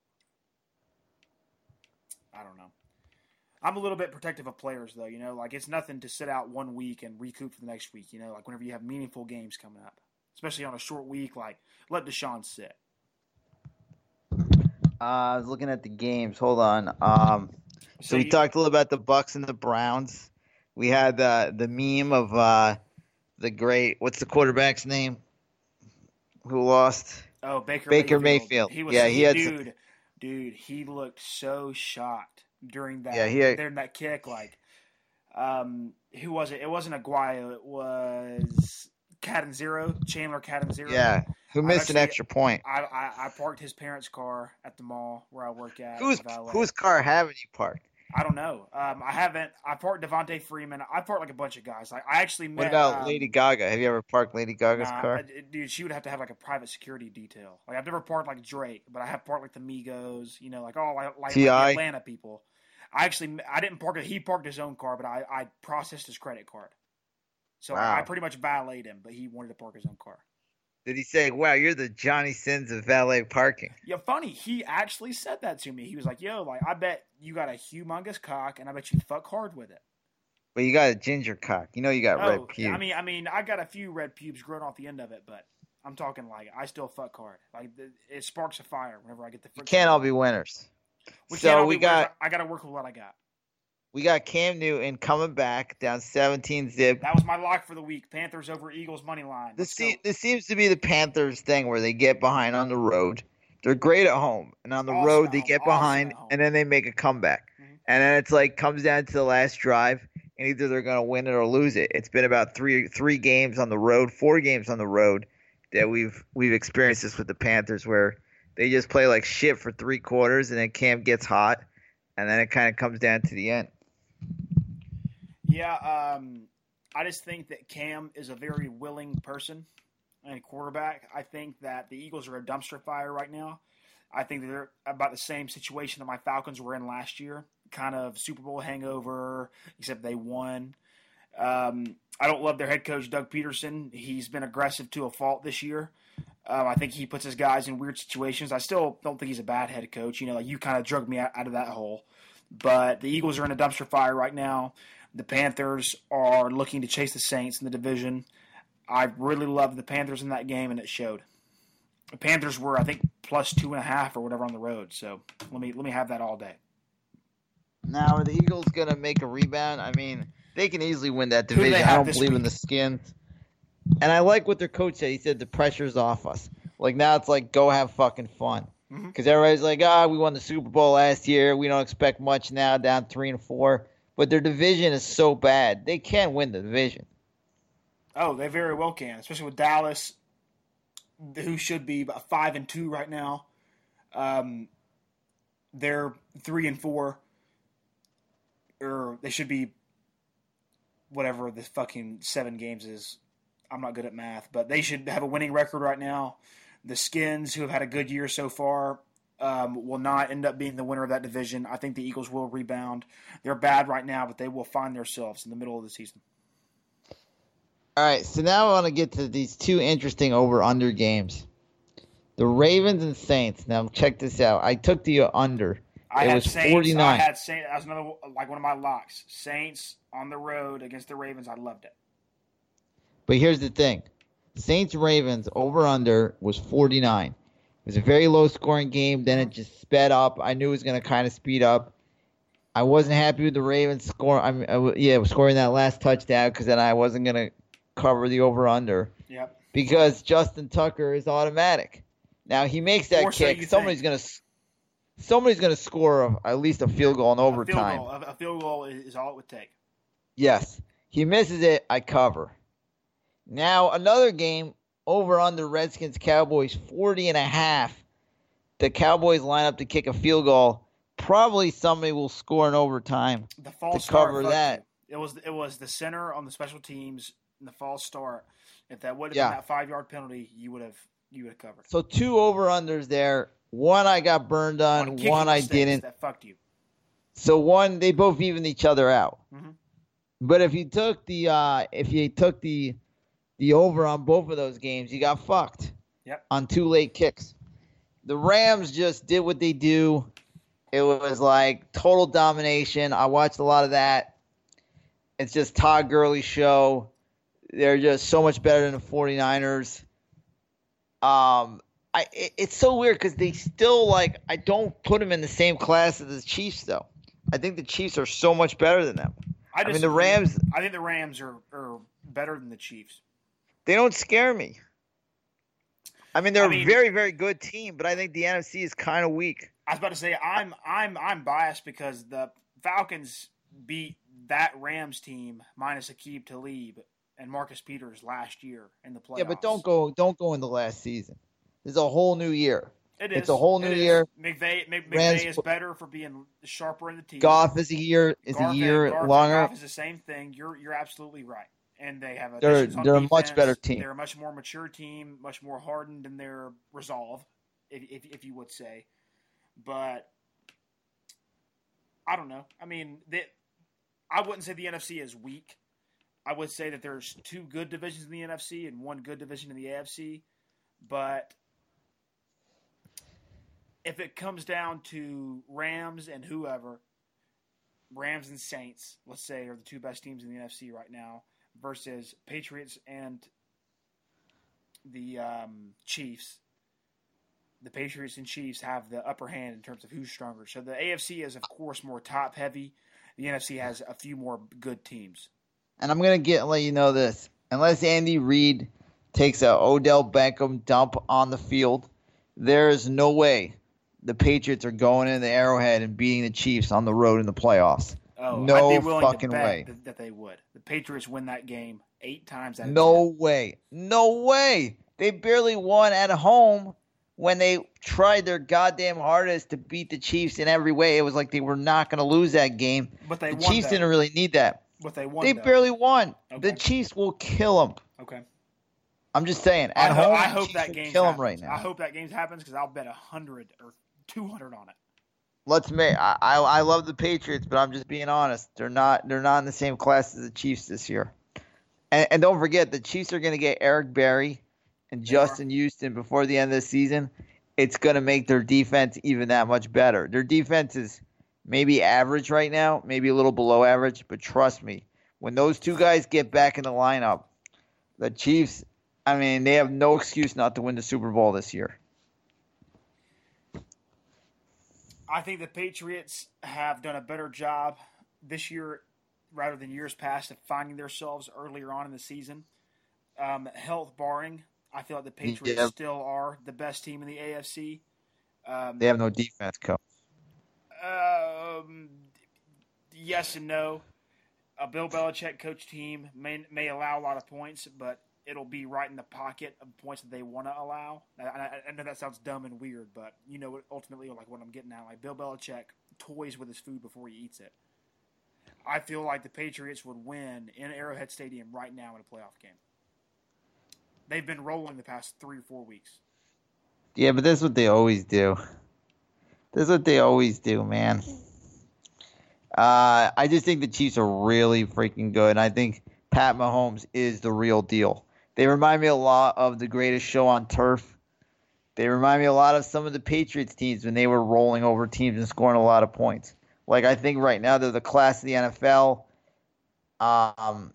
I don't know. I'm a little bit protective of players, though, you know? Like, it's nothing to sit out one week and recoup for the next week, you know? Like, whenever you have meaningful games coming up. Especially on a short week, like, let Deshaun sit. Uh, I was looking at the games. Hold on. Um, so, so we you, talked a little about the Bucks and the Browns. We had uh, the meme of uh, the great, what's the quarterback's name? Who lost? Oh, Baker, Baker Mayfield. Mayfield. He was, yeah, he, he had dude, some... dude, he looked so shot during that. Yeah, he had... during that kick. Like, um, who was it? It wasn't Aguayo. It was Catanzaro, Chandler Catanzaro. Yeah, who missed actually, an extra point. I, I I parked his parents' car at the mall where I work at. Whose whose car haven't you parked? I don't know. Um, I haven't. I parked Devontae Freeman. I parked like a bunch of guys. Like I actually met. What about um, Lady Gaga? Have you ever parked Lady Gaga's nah, car? I, dude, she would have to have like a private security detail. Like I've never parked like Drake, but I have parked like the Migos. You know, like all like, like, like the Atlanta people. I actually I didn't park it. He parked his own car, but I, I processed his credit card. So wow. I, I pretty much valeted him, but he wanted to park his own car. Did he say, wow, you're the Johnny Sins of valet parking? Yeah, funny. He actually said that to me. He was like, yo, like, I bet you got a humongous cock, and I bet you fuck hard with it. But you got a ginger cock. You know you got oh, red pubes. I mean, I mean, I got a few red pubes growing off the end of it, but I'm talking like I still fuck hard. Like, it sparks a fire whenever I get the You can't all be winners. We so can't all we be got. winners. I got to work with what I got. We got Cam Newton coming back down seventeen zip. That was my lock for the week. Panthers over Eagles money line. This, se- this seems to be the Panthers thing where they get behind on the road. They're great at home, and on the awesome road they home. get awesome behind, and then they make a comeback. Mm-hmm. And then it's like comes down to the last drive, and either they're going to win it or lose it. It's been about three three games on the road, four games on the road that we've we've experienced this with the Panthers, where they just play like shit for three quarters, and then Cam gets hot, and then it kind of comes down to the end. Yeah, um, I just think that Cam is a very willing person and quarterback. I think that the Eagles are a dumpster fire right now. I think they're about the same situation that my Falcons were in last year, kind of Super Bowl hangover, except they won. Um, I don't love their head coach, Doug Peterson. He's been aggressive to a fault this year. Um, I think he puts his guys in weird situations. I still don't think he's a bad head coach. You know, like you kind of drug me out, out of that hole. But the Eagles are in a dumpster fire right now. The Panthers are looking to chase the Saints in the division. I really loved the Panthers in that game, and it showed. The Panthers were, I think, plus two and a half or whatever on the road. So let me let me have that all day. Now, are the Eagles going to make a rebound? I mean, they can easily win that division. I don't believe week? in the Skins. And I like what their coach said. He said the pressure's off us. Like, now it's like, go have fucking fun. Because mm-hmm. everybody's like, ah, oh, we won the Super Bowl last year. We don't expect much now, down three and four. But their division is so bad, they can't win the division. Oh, they very well can, especially with Dallas, who should be about five and two right now. Um, they're three and four, or they should be whatever the fucking seven games is. I'm not good at math, but they should have a winning record right now. The Skins, who have had a good year so far, Um, will not end up being the winner of that division. I think the Eagles will rebound. They're bad right now, but they will find themselves in the middle of the season. All right, so now I want to get to these two interesting over-under games. The Ravens and Saints. Now, check this out. I took the under. I it had was Saints. forty-nine. I had Saints. That was another, like one of my locks. Saints on the road against the Ravens. I loved it. But here's the thing. Saints-Ravens over-under was forty-nine. It was a very low-scoring game. Then it just sped up. I knew it was going to kind of speed up. I wasn't happy with the Ravens score. I mean, I, yeah, scoring that last touchdown because then I wasn't going to cover the over/under. Yep. Because Justin Tucker is automatic. Now he makes that or kick. So somebody's going to somebody's going to score a, at least a field goal in overtime. A field goal, a field goal is all it would take. Yes. He misses it. I cover. Now another game. Over under Redskins Cowboys forty and a half. The Cowboys line up to kick a field goal. Probably somebody will score in overtime the false to cover start that. It was it was the center on the special teams in the false start. If that would have Yeah. been that five yard penalty, you would have you would have covered. So two over unders there. One I got burned on, On kicking one I mistakes didn't. That fucked you. So one, they both evened each other out. Mm-hmm. But if you took the uh, if you took the the over on both of those games, you got fucked. Yep. On two late kicks. The Rams just did what they do. It was like total domination. I watched a lot of that. It's just Todd Gurley's show. They're just so much better than the 49ers. Um, I it, it's so weird because they still like I don't put them in the same class as the Chiefs though. I think the Chiefs are so much better than them. I, I mean the Rams. I think the Rams are, are better than the Chiefs. They don't scare me. I mean they're I mean, a very very good team, but I think the N F C is kind of weak. I was about to say I'm I'm I'm biased because the Falcons beat that Rams team minus Aqib Talib and Marcus Peters last year in the playoffs. Yeah, but don't go don't go into last season. This is a whole new year. It is. It's a whole new it year. McVay, McVay Rams, is better for being sharper in the teeth. Goff is a year is Goff a year Goff longer. Goff is the same thing. You're you're absolutely right. And they have a They're they're they're a much better team. They're a much more mature team, much more hardened in their resolve, if if, if you would say. But I don't know. I mean, they, I wouldn't say the N F C is weak. I would say that there's two good divisions in the N F C and one good division in the A F C. But if it comes down to Rams and whoever, Rams and Saints, let's say, are the two best teams in the N F C right now, versus Patriots and the um, Chiefs. The Patriots and Chiefs have the upper hand in terms of who's stronger. So the A F C is, of course, more top-heavy. The N F C has a few more good teams. And I'm gonna get let you know this: unless Andy Reid takes a Odell Beckham dump on the field, there is no way the Patriots are going into Arrowhead and beating the Chiefs on the road in the playoffs. Oh, no I'd be willing fucking to bet way that, that they would. The Patriots win that game eight times out of no ten. way, no way. They barely won at home when they tried their goddamn hardest to beat the Chiefs in every way. It was like they were not going to lose that game. But they the won, Chiefs though. didn't really need that. But they won. They though. barely won. Okay. The Chiefs will kill them. Okay. I'm just saying. I, At ho- home, I the hope Chiefs that will game kill them happens. right now. I hope that game happens because I'll bet a hundred or two hundred on it. Let's make. I, I I love the Patriots, but I'm just being honest. They're not. They're not in the same class as the Chiefs this year. And, and don't forget, the Chiefs are going to get Eric Berry and Justin Houston before the end of the season. It's going to make their defense even that much better. Their defense is maybe average right now, maybe a little below average, but trust me, when those two guys get back in the lineup, the Chiefs, I mean, they have no excuse not to win the Super Bowl this year. I think the Patriots have done a better job this year rather than years past of finding themselves earlier on in the season. Um, health barring, I feel like the Patriots Yeah. still are the best team in the A F C. Um, They have no defense, coach. Um, yes and no. A Bill Belichick coach team may may allow a lot of points, but it'll be right in the pocket of points that they want to allow. I, I, I know that sounds dumb and weird, but you know what, ultimately like what I'm getting at. Like Bill Belichick toys with his food before he eats it. I feel like the Patriots would win in Arrowhead Stadium right now in a playoff game. They've been rolling the past three or four weeks. Yeah, but that's what they always do. That's what they always do, man. Uh, I just think the Chiefs are really freaking good. And I think Pat Mahomes is the real deal. They remind me a lot of the greatest show on turf. They remind me a lot of some of the Patriots teams when they were rolling over teams and scoring a lot of points. Like, I think right now they're the class of the N F L. Um,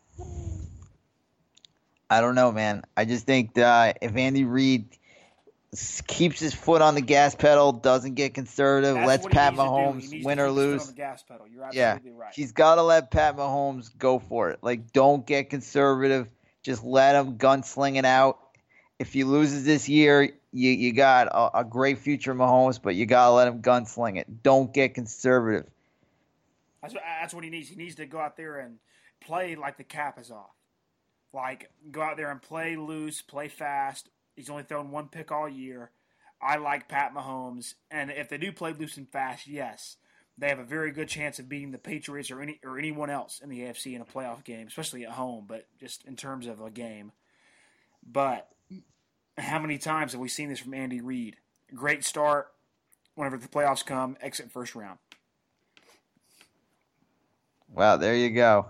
I don't know, man. I just think that if Andy Reid keeps his foot on the gas pedal, doesn't get conservative, That's lets what he Pat needs to do. He Mahomes needs win to or keep his foot lose. on the gas pedal. You're Yeah, absolutely right. he's got to let Pat Mahomes go for it. Like, don't get conservative. Just let him gunsling it out. If he loses this year, you you got a, a great future, Mahomes, but you got to let him gunsling it. Don't get conservative. That's what, that's what he needs. He needs to go out there and play like the cap is off. Like, go out there and play loose, play fast. He's only thrown one pick all year. I like Pat Mahomes. And if they do play loose and fast, yes. they have a very good chance of beating the Patriots or any or anyone else in the A F C in a playoff game, especially at home, but just in terms of a game. But how many times have we seen this from Andy Reid? Great start. Whenever the playoffs come, exit first round. Well, there you go.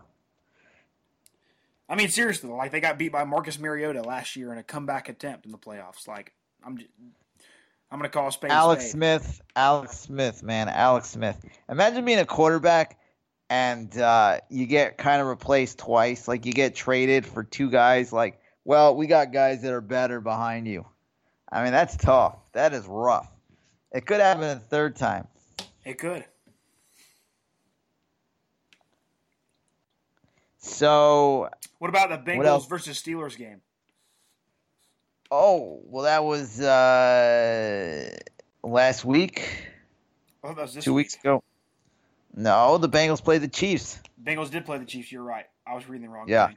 I mean, seriously, like they got beat by Marcus Mariota last year in a comeback attempt in the playoffs. Like I'm, just, I'm going to call a spade. Alex spade. Smith, Alex Smith, man, Alex Smith. Imagine being a quarterback and uh, you get kind of replaced twice. Like you get traded for two guys. Like, well, we got guys that are better behind you. I mean, that's tough. That is rough. It could happen a third time. It could. So, what about the Bengals versus Steelers game? Oh, well, that was uh, last week. Oh, that was this Two week. weeks ago. No, the Bengals played the Chiefs. Bengals did play the Chiefs. You're right. I was reading the wrong yeah. thing.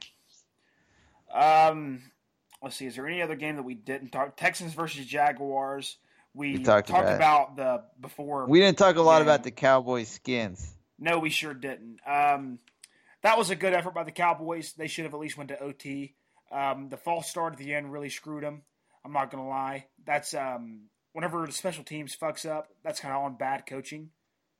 Um, let's see. Is there any other game that we didn't talk? Texans versus Jaguars. We, we talked, talked about, about the before. We didn't talk a lot game. about the Cowboys skins. No, we sure didn't. Um, that was a good effort by the Cowboys. They should have at least went to O T. Um, the false start at the end really screwed them. I'm not gonna lie. That's um, whenever the special teams fucks up, that's kind of on bad coaching.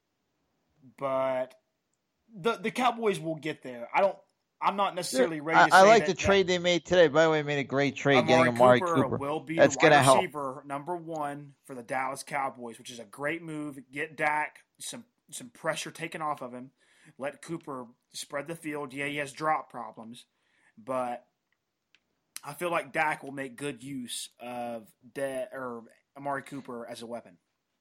But the the Cowboys will get there. I don't. I'm not necessarily ready. I, to I say like that, the trade they made today. By the way, made a great trade Amari getting Amari Cooper, Cooper. will be That's the wide gonna help. receiver number one for the Dallas Cowboys, which is a great move. Get Dak some some pressure taken off of him. Let Cooper spread the field. Yeah, he has drop problems, but I feel like Dak will make good use of De- or Amari Cooper as a weapon.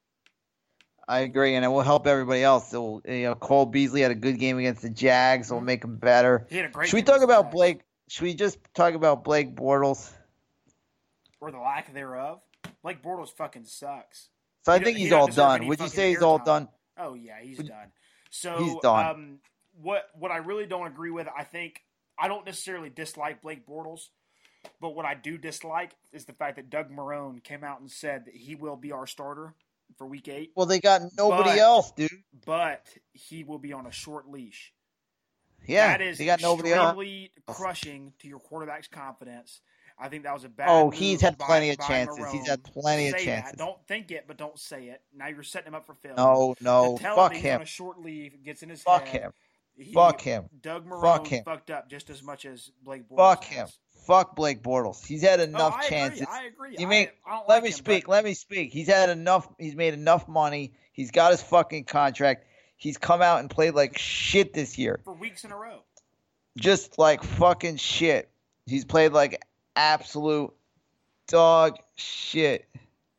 I agree, and it will help everybody else. It will, you know, Cole Beasley had a good game against the Jags. It'll make him better. He had a great Should we game talk against the about Jags. Blake? Should we just talk about Blake Bortles? Or the lack thereof. Blake Bortles fucking sucks. So I He think don't- he he's don't all deserve done. any Would you fucking say he's all airtime. done? Oh yeah, he's Would- done. So He's done. Um, what what I really don't agree with, I think I don't necessarily dislike Blake Bortles, but what I do dislike is the fact that Doug Marrone came out and said that he will be our starter for Week Eight, Well, they got nobody But- else, dude. but he will be on a short leash. Yeah, that is they got nobody else. extremely crushing to your quarterback's confidence. I think that was a bad. Oh, move he's had by- plenty of by chances. Marrone. He's had plenty of Say chances. That. Don't think it, but don't say it. Now you're setting him up for failure. No, no, To tell fuck him, that he's him. on a short leave, gets in his Fuck head. him. He, Fuck him. Doug Marrone Fuck him. fucked up just as much as Blake Bortles. Fuck has. him. Fuck Blake Bortles. He's had No, enough I chances. Agree. I agree. You I, mean- I don't Let like me him, speak. but Let me speak. He's had enough. He's made enough money. He's got his fucking contract. He's come out and played like shit this year. for weeks in a row. Just like fucking shit. He's played like absolute dog shit.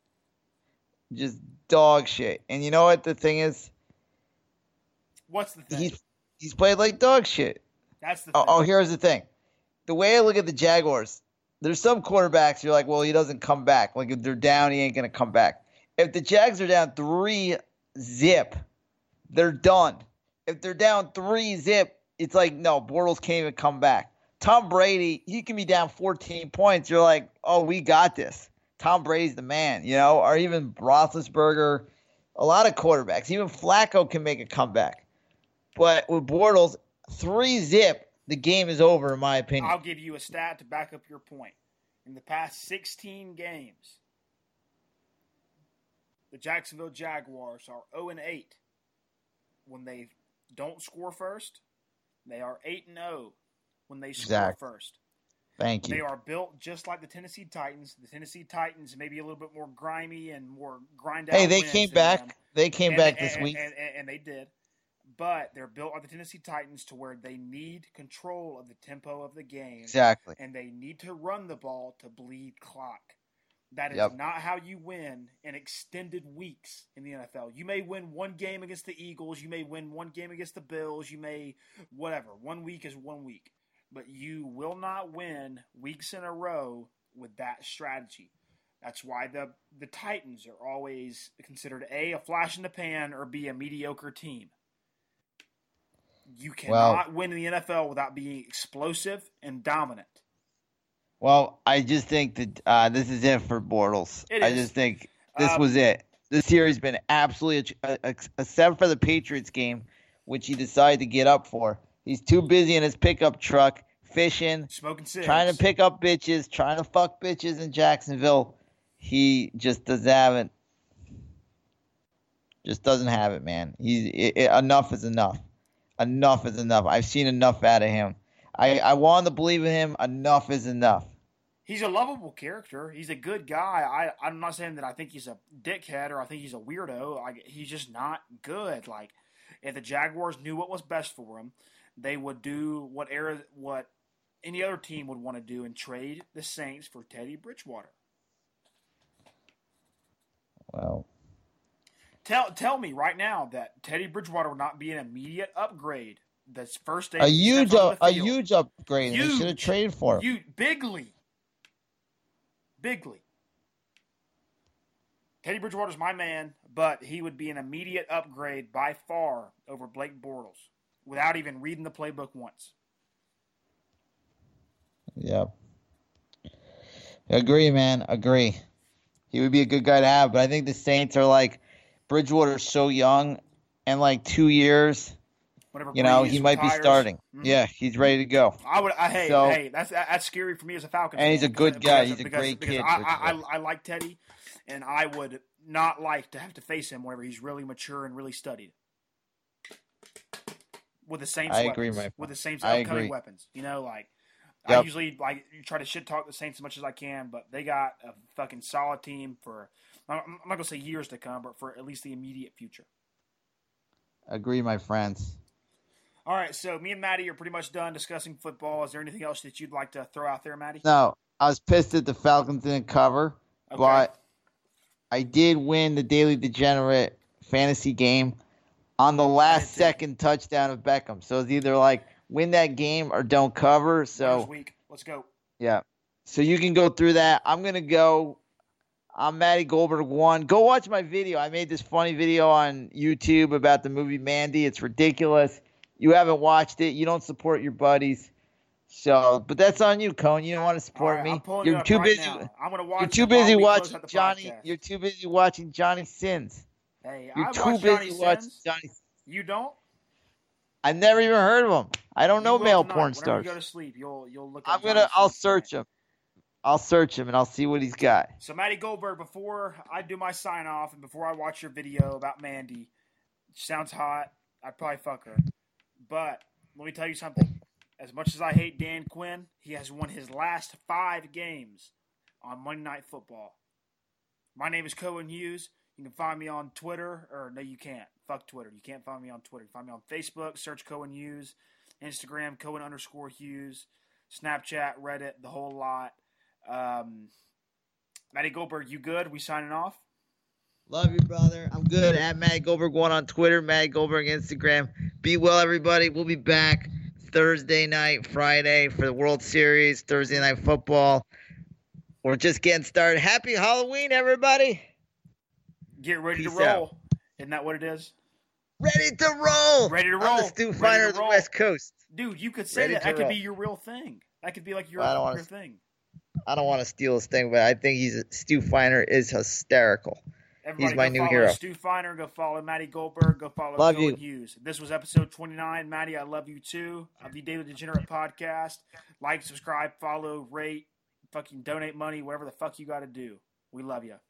Just dog shit. And you know what the thing is? What's the thing? He's he's played like dog shit. That's the Oh, thing. oh, here's the thing. The way I look at the Jaguars, there's some quarterbacks you're like, well, he doesn't come back. Like if they're down, he ain't gonna come back. If the Jags are down three zip, they're done. If they're down three zip, it's like, no, Bortles can't even come back. Tom Brady, he can be down fourteen points. You're like, oh, we got this. Tom Brady's the man, you know, or even Roethlisberger. A lot of quarterbacks, even Flacco can make a comeback. But with Bortles, three zip, the game is over, in my opinion. I'll give you a stat to back up your point. In the past sixteen games, the Jacksonville Jaguars are oh and eight when they don't score first. They are eight and oh when they score Exact. first. Thank They you. are built just like the Tennessee Titans. The Tennessee Titans may be a little bit more grimy and more grind out. Hey, they wins came than back. them. They came And- back and- this and- week. and, and, and they did. But they're built like the Tennessee Titans to where they need control of the tempo of the game. Exactly. And they need to run the ball to bleed clock. That is Yep. not how you win in extended weeks in the N F L. You may win one game against the Eagles. You may win one game against the Bills. You may, whatever. One week is one week. But you will not win weeks in a row with that strategy. That's why the, the Titans are always considered A, a flash in the pan, or B, a mediocre team. You cannot win in the N F L without being explosive and dominant. Well, I just think that uh, this is it for Bortles. It I is. just think this Um, was it. this year has been absolutely, except for the Patriots game, which he decided to get up for. He's too busy in his pickup truck, fishing, smoking cigs, trying to pick up bitches, trying to fuck bitches in Jacksonville. He just doesn't have it. Just doesn't have it, man. He's it, it, enough is enough. Enough is enough. I've seen enough out of him. I, I want to believe in him. Enough is enough. He's a lovable character. He's a good guy. I, I'm not saying that I think he's a dickhead or I think he's a weirdo. Like, he's just not good. Like, if the Jaguars knew what was best for him, they would do what era, what any other team would want to do and trade the Saints for Teddy Bridgewater. Well, tell tell me right now that Teddy Bridgewater would not be an immediate upgrade. That's first day. A huge, a, a huge upgrade. Huge, they should have traded for him. Huge, bigly, bigly. Teddy Bridgewater's my man, but he would be an immediate upgrade by far over Blake Bortles without even reading the playbook once. Yep. Agree, man. Agree. He would be a good guy to have, but I think the Saints are like, Bridgewater's so young, and like two years, Whenever you know, Breeze he might retires, be starting. Mm-hmm. Yeah, he's ready to go. I would. I, hey, so, hey, that's that's scary for me as a Falcons. And he's a good guy. Because, he's a because, great because kid. I, I, I, I like Teddy, and I would not like to have to face him whenever he's really mature and really studied. With the Saints, I weapons, agree, my with the Saints I upcoming agree. weapons. You know, like yep. I usually like try to shit talk the Saints as much as I can, but they got a fucking solid team for. I'm not gonna say years to come, but for at least the immediate future. Agree, my friends. All right, so me and Maddie are pretty much done discussing football. Is there anything else that you'd like to throw out there, Maddie? No, I was pissed that the Falcons didn't cover, okay. but I did win the Daily Degenerate fantasy game on the last second touchdown of Beckham. So it's either like win that game or don't cover. So week. Let's go. Yeah. So you can go through that. I'm gonna go. I'm Maddie Goldberg one. Go watch my video. I made this funny video on YouTube about the movie Mandy. It's ridiculous. You haven't watched it. You don't support your buddies. So, but that's on you, Cone. You don't want to support right, me. You're too right busy. Now. I'm gonna watch. You're too busy watching Johnny. Podcast. You're too busy watching Johnny Sins. Hey, you're I too watch busy Johnny watching Sins. Johnny. You don't? I never even heard of him. I don't know you male tonight. porn Whenever stars. You go to sleep. You'll you'll look. I'm gonna. I'll search him. I'll search him and I'll see what he's got. So, Maddie Goldberg, before I do my sign off and before I watch your video about Mandy, sounds hot. I'd probably fuck her. But let me tell you something. As much as I hate Dan Quinn, he has won his last five games on Monday Night Football. My name is Cohen Hughes. You can find me on Twitter. Or, no, you can't. Fuck Twitter. You can't find me on Twitter. You can find me on Facebook. Search Cohen Hughes. Instagram, Cohen underscore Hughes. Snapchat, Reddit, the whole lot. Um, Maddie Goldberg, you good? We signing off? Love you, brother. I'm good. At Maddie Goldberg one on Twitter, Maddie Goldberg Instagram. Be well, everybody. We'll be back Thursday night, Friday for the World Series, Thursday Night Football. We're just getting started. Happy Halloween, everybody. Get ready Peace to roll. Out. Isn't that what it is? Ready to roll. Ready to roll. I'm the Stu Finer of the West Coast. Dude, you could say Ready that. That could roll. be your real thing. That could be like your, well, I don't your wanna, thing. I don't want to steal his thing, but I think he's Stu Finer is hysterical. Everybody he's my go new follow hero. Stu Finer. Go follow Maddie Goldberg. Go follow love Cohen you. Hughes. This was episode twenty-nine. Maddie, I love you too. Of the Daily Degenerate Podcast. Like, subscribe, follow, rate, fucking donate money, whatever the fuck you got to do. We love you.